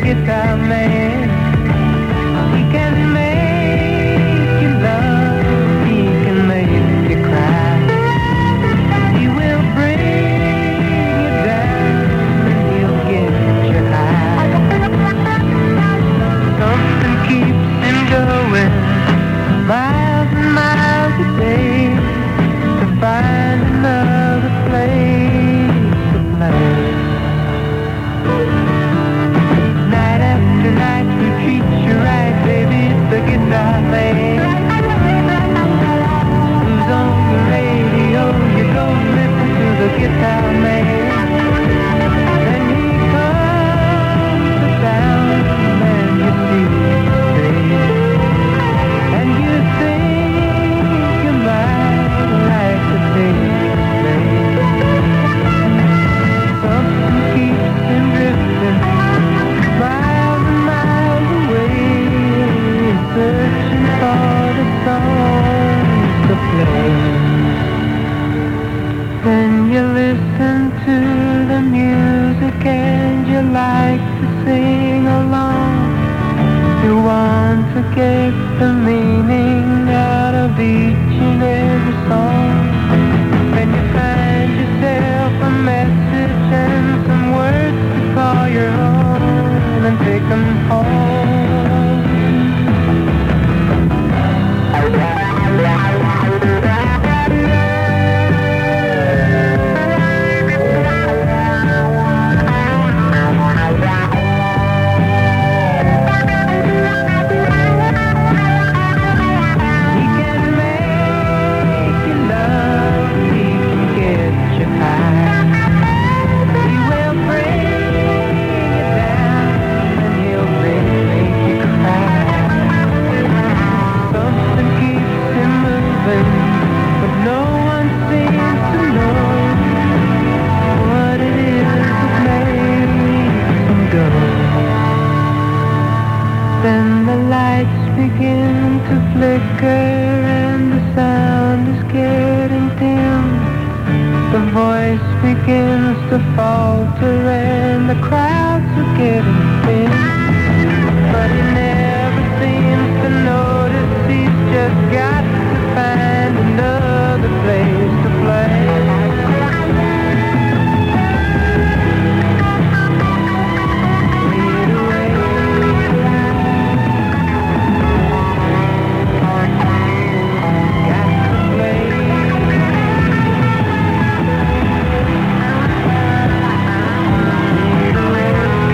guitar man. He can make you love, he can make you cry. He will bring you down and he'll get you high. Something keeps him going miles and miles a day to find another place to play. Night after night he treats you right, baby, it's the guitar man. Who's on the radio, you go listen to the guitar man. Then he comes to town and you see his face. And you think you might like to take his place. Something keeps him drifting miles and miles away, searching for the songs to play. Then you listen to the music and you like to sing along. You want to get the meaning out of each and every song. Then you find yourself a message and some words to call your own and take them home. He can make you love, he can get you high. He will bring you down and he'll make you cry. Something keeps him moving, but no one seems to know what it is that makes him go. Then the lights begin to flicker and the sound is getting dim. The voice begins to falter and the crowds are getting thin. But he never seems to notice, he's just got to find another place to play. Lead away. Got to play. Lead away.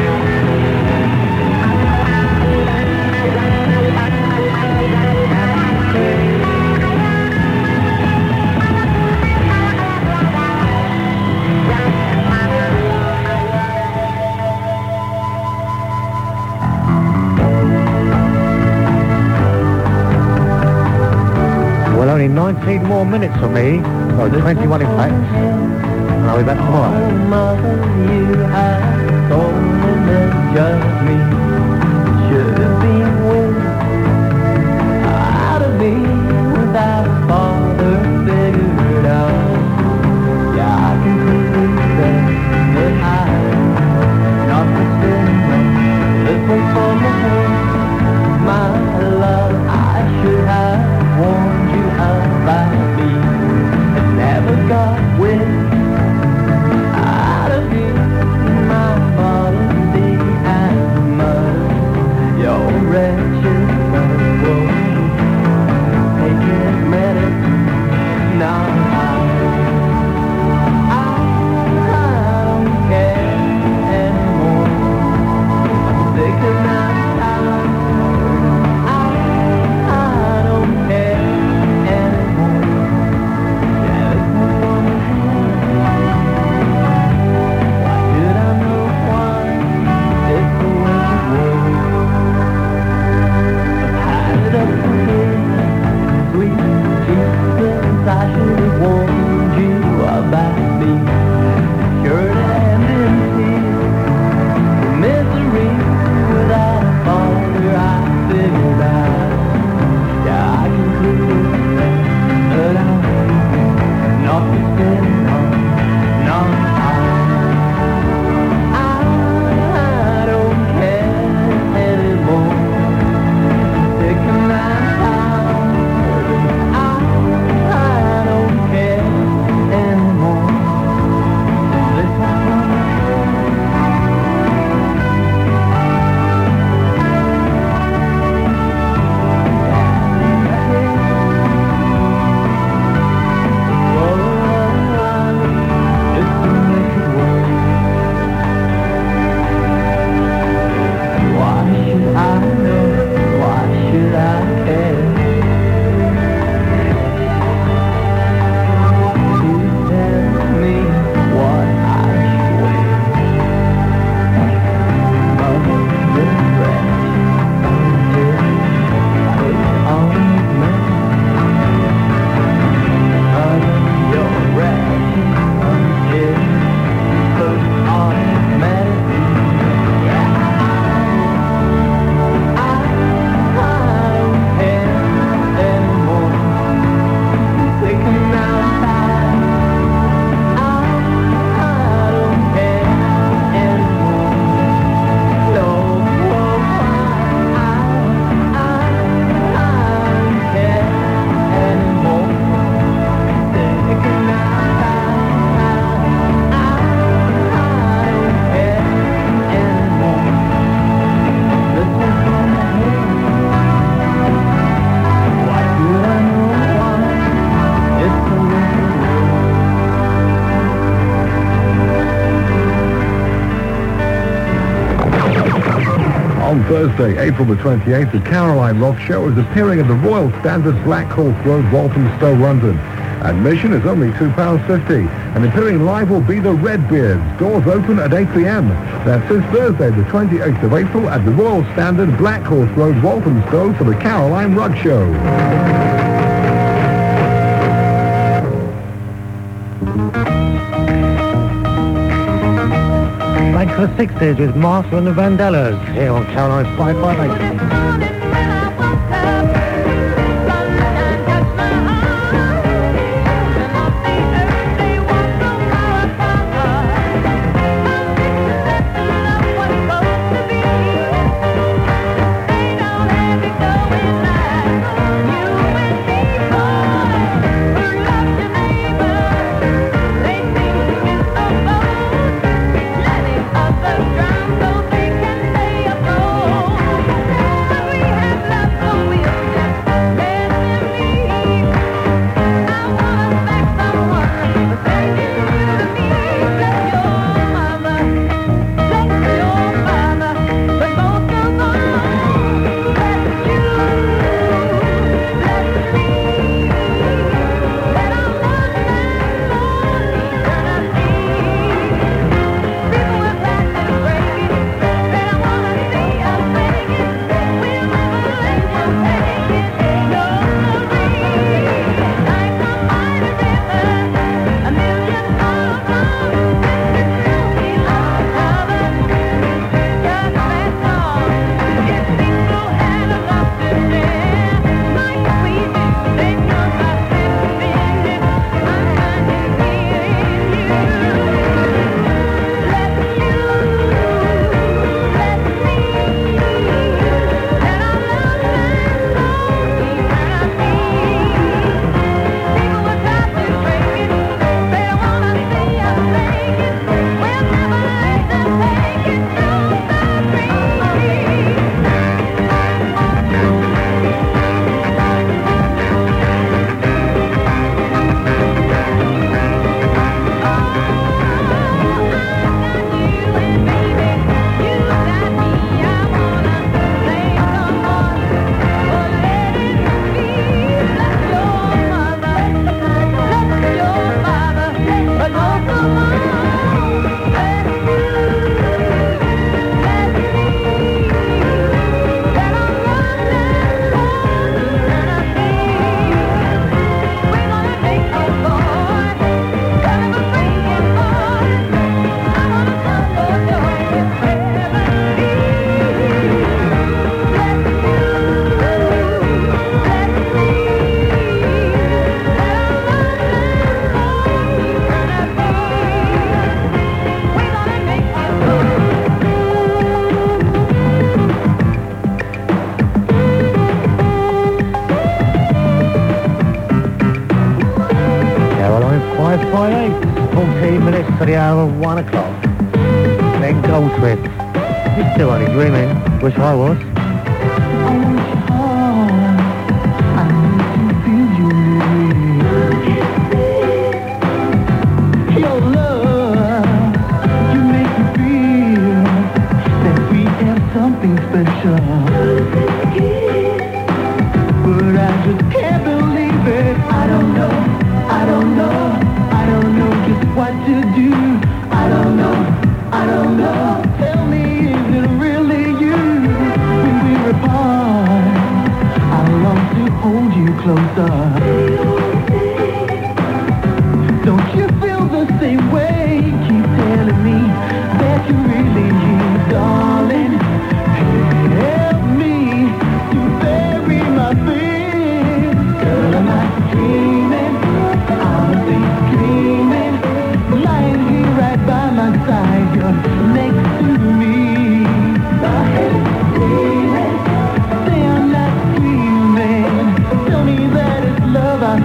Well, only 19 more minutes for me. Oh, 21 in fact. And I'll be back tomorrow. Oh, mother, you have only just me. Should have been with, I'd have been without a father figured out. Yeah, I can prove that, but I'm not mistaken. Listen for my love, I should have warned you about me. It never got wet. I'd have been my body and mud. You're Thursday, April the 28th, the Caroline Rock Show is appearing at the Royal Standard, Black Horse Road, Walthamstow, London. Admission is only £2.50, and appearing live will be the Redbeards. Doors open at 8 p.m. That's this Thursday, the 28th of April, at the Royal Standard, Black Horse Road, Walthamstow, for the Caroline Rock Show. Back to the 60s with Martha and the Vandellas here on Caroline 558. To the hour of 1 o'clock. Then Goldsmith. You're still only dreaming. Wish I was. Your love, you make me feel that we have something special. But I just can't believe it. I don't know just what to do. I don't know. Tell me, is it really you? When we're apart, I long to hold you closer. Don't you feel the same way? Keep telling me that you're really you, darling. Help me to bury my fears. Girl, I'm not dreaming. I'm dreaming. Lying here right by my side, you're next to me. My head is screaming. Say I'm not dreaming. Tell me that it's love I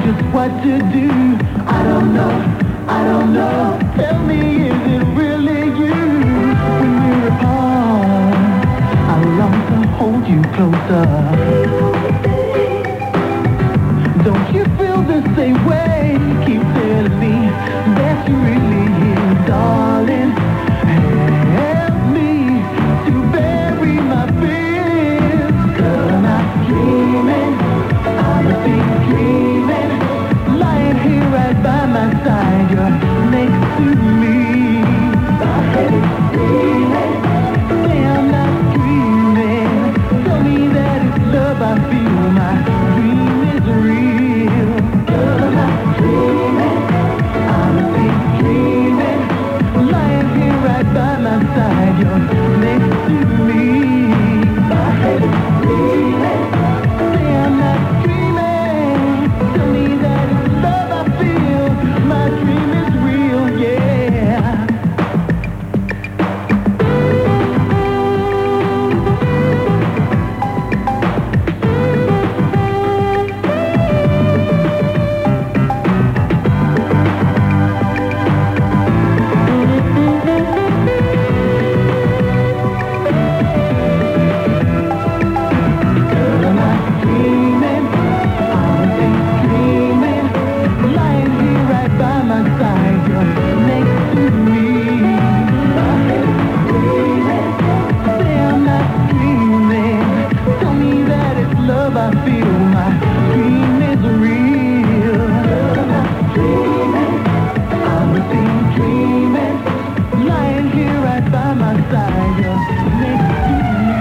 just what to do. I don't know. Tell me, is it really you? When we're apart, I long to hold you closer. Don't you feel the same way? Keep telling me that you really here, darling. Help me to bury my fears. 'Cause I'm not dreaming, I'm a big dreaming. Lying here right by my side, you're next to me. My head is screaming, say I'm not dreaming. Tell me that it's love I feel, my dream is real. 'Cause I'm not dreaming, I'm a big dreaming. Lying here right by my side, you're next to me. My head is screaming, say I'm not dreaming. Tell me that it's love I feel, my dream is real, yeah. I'm not dreaming, I'm just dreaming. Lying here right by my side, you're next to me. My head is screaming, say I'm not dreaming. Tell me that it's love I feel, my dream is real. I'm not dreaming, I'm just dreaming. Lying here right by my side, you're next to me.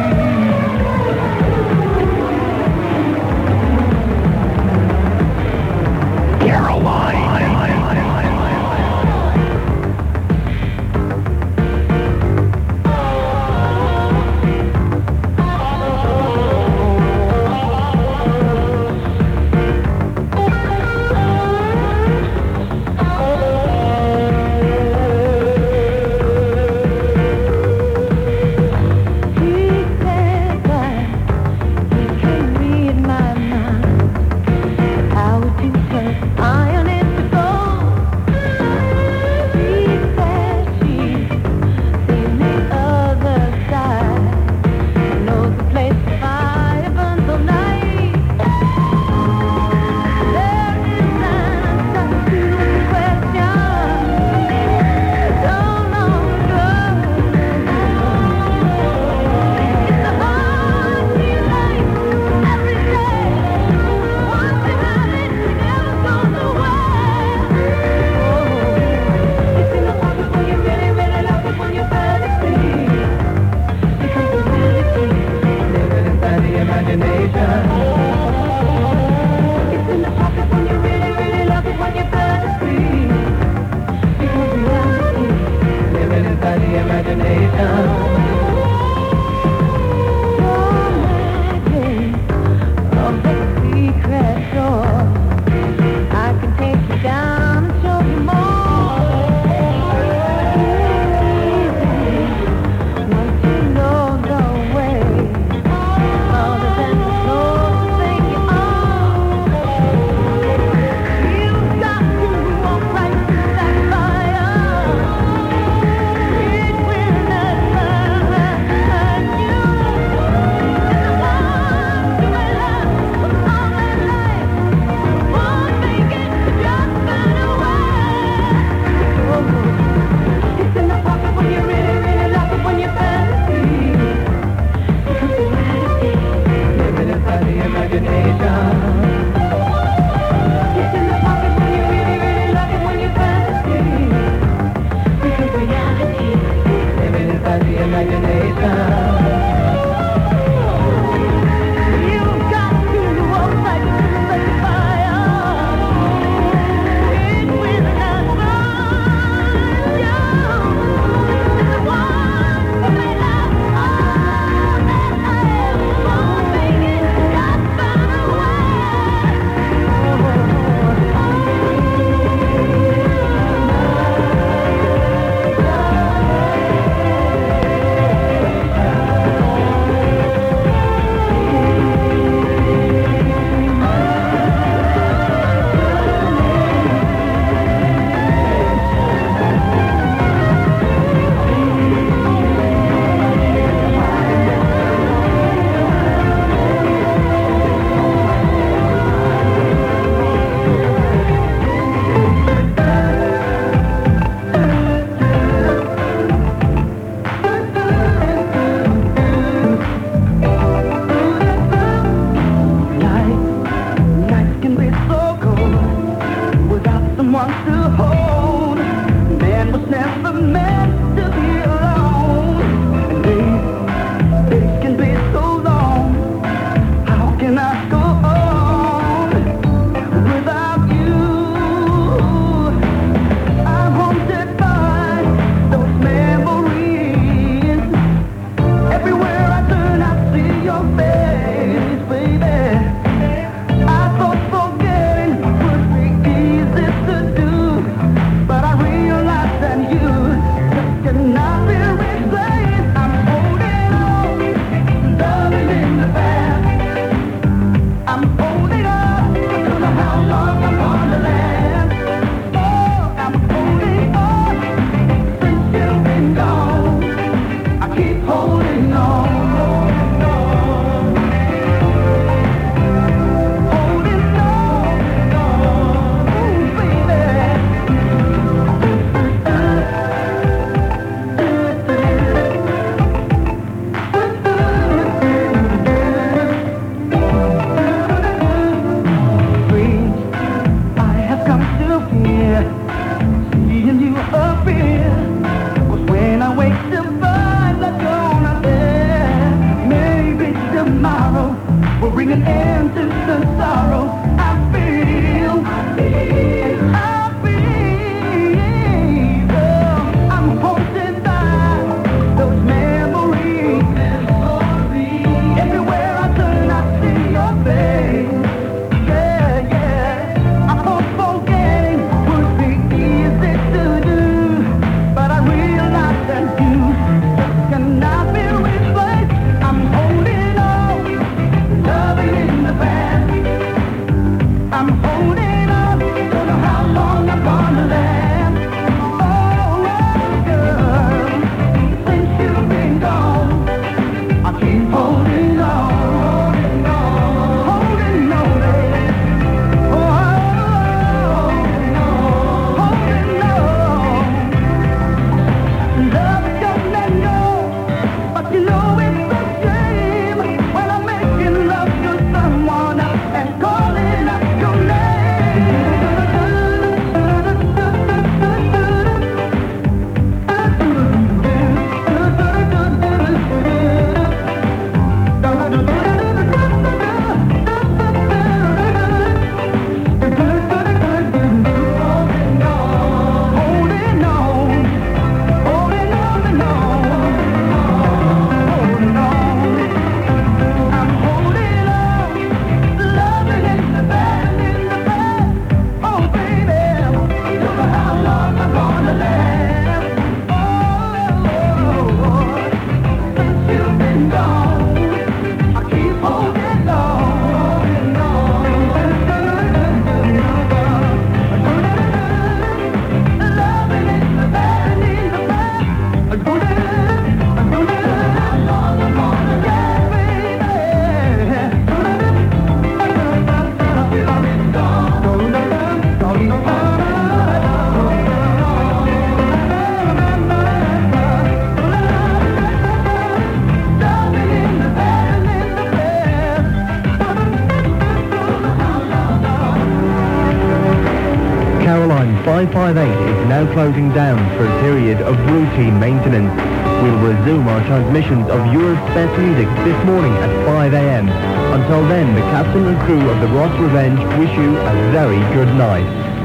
158 is now closing down for a period of routine maintenance. We'll resume our transmissions of Europe's best music this morning at 5 a.m. Until then, the captain and crew of the Ross Revenge wish you a very good night.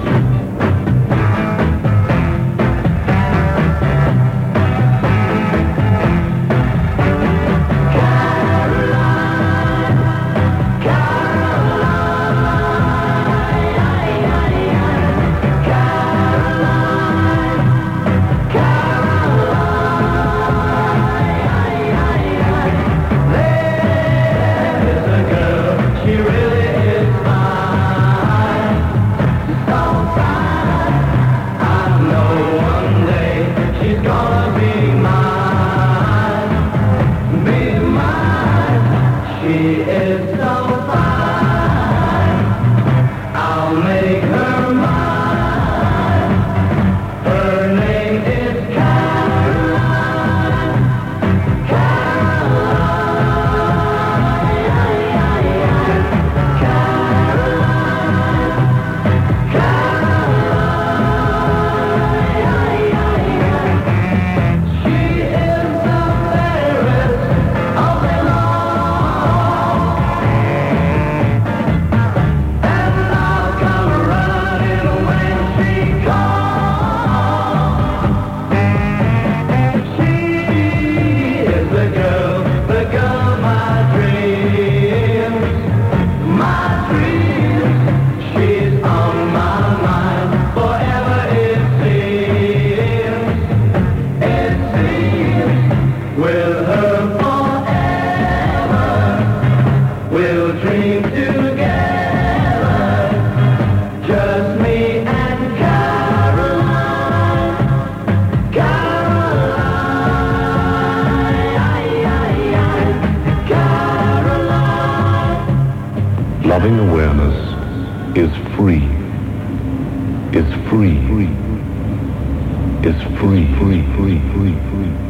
Loving awareness is free. It's free. It's free.